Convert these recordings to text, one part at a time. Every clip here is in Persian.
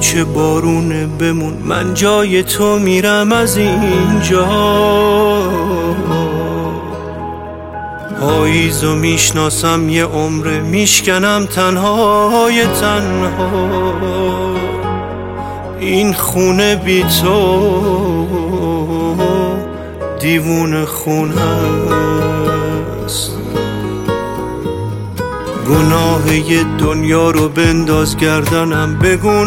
چه بارونه بمون، من جای تو میرم از اینجا. پاییزو میشناسم یه عمره، میشکنم تنهای تنها. این خونه بی تو دیوونه خونه است. گناه یه دنیا رو بنداز گردنم، بگو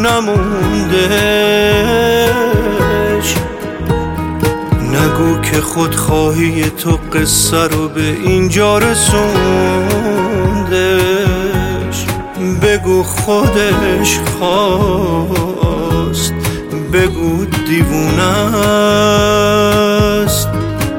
نموندش. نگو که خودخواهی تو قصه رو به اینجا رسوندش. بگو خودش خواست، بگو دیوونه است.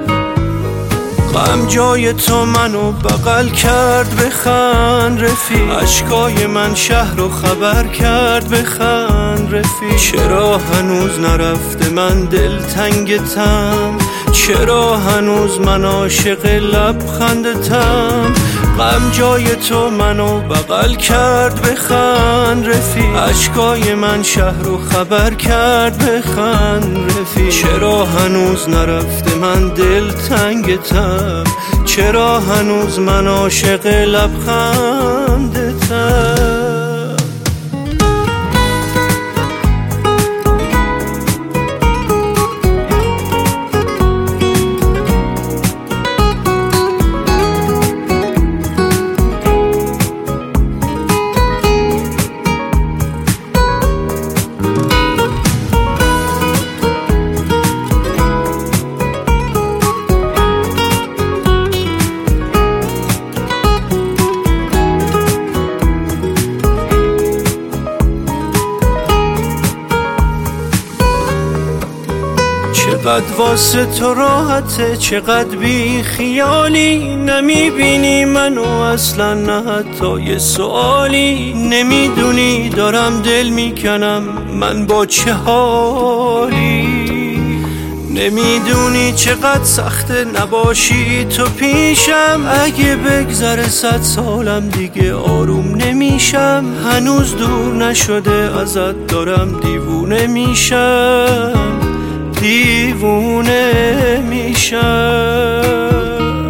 غم جای تو منو بغل کرد، بخند رفیق. اشکای من شهر رو خبر کرد، بخند رفیق. چرا هنوز نرفته من دلتنگتم، چرا هنوز من عاشق لبخندتم. غم جای تو منو بغل کرد، بخند رفیق. اشکای من شهر رو خبر کرد، بخند رفیق. چرا هنوز نرفته من دلتنگتم، چرا هنوز من عاشق لبخندتم. چقدر واسه تو راحته، چقدر بی خیالی. نمیبینی منو اصلا، نه حتی یه سوالی. نمیدونی دارم دل میکنم من با چه حالی. نمیدونی چقدر سخته نباشی تو پیشم. اگه بگذره 100 سالم دیگه آروم نمیشم. هنوز دور نشده ازت، دارم دیوونه میشم، دیوونه میشم.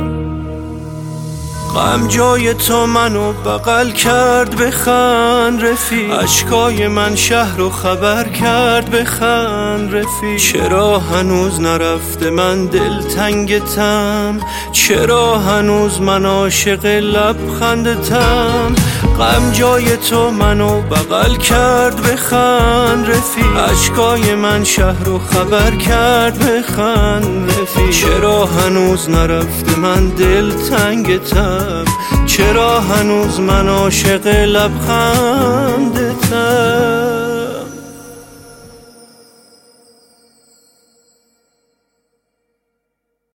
غم جای تو منو بغل کرد، بخند رفیق. اشکای من شهر رو خبر کرد، بخند رفیق. چرا هنوز نرفته من دلتنگتم، چرا هنوز من عاشق لبخندتم. غم جای تو منو بغل کرد، بخند رفیق. اشکای من شهر رو خبر کرد، بخند رفیق. چرا هنوز نرفته من دلتنگتم، چرا هنوز من عاشق لبخندتم.